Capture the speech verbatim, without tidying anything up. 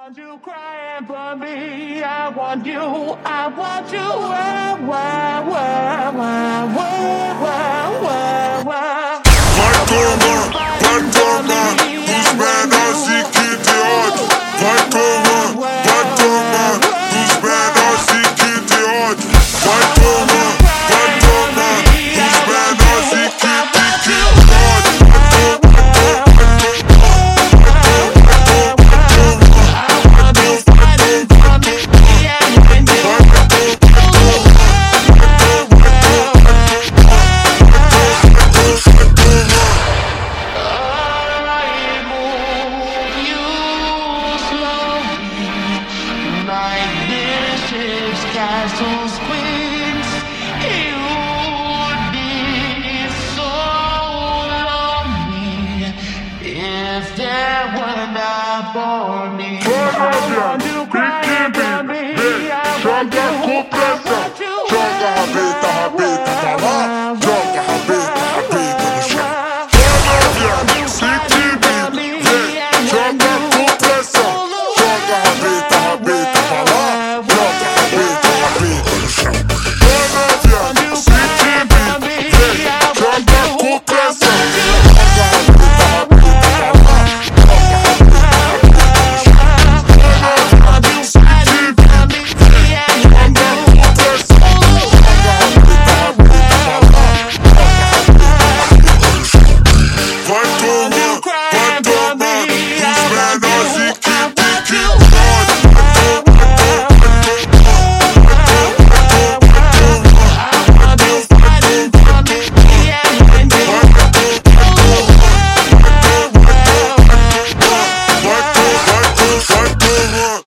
want you crying for me. I want you, I want you. Wah, wah, wah, wah, wah, wah, wah, wah. Vai tomar, vai tomar, dos menores e que de ódio. Vai tomar, vai tomar, dos menores e que de ódio. Vai tomar, vai tomar, dos menores e que de que ódio. Castles, queens, you would be so lonely if there were not for me. Joga com pressão, joga rabeta, rabeta pra lá.